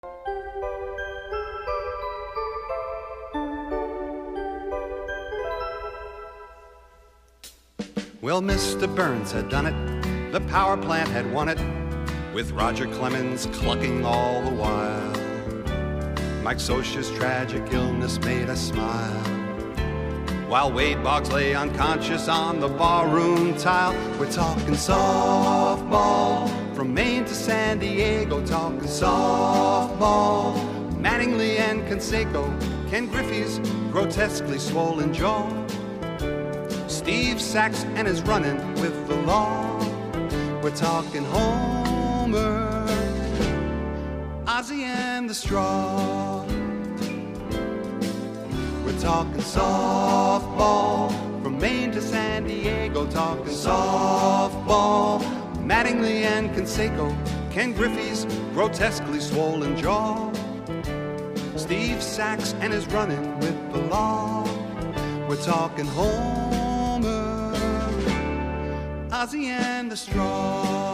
Well, Mr. Burns had done it, the power plant had won it, with Roger Clemens clucking all the while. Mike Socha's tragic illness made us smile, while Wade Boggs lay unconscious on the barroom tile. We're talking softball, from Maine to San Diego, talking softball. Mattingly and Canseco, Ken Griffey's grotesquely swollen jaw, Steve Sachs and his running with the law. We're talking Homer, Ozzie and the Straw. We're talking softball, from Maine to San Diego, talking softball. Mattingly and Canseco, Ken Griffey's grotesquely swollen jaw, Steve Sachs and his running with the law. We're talking Homer, Ozzie and the Straw.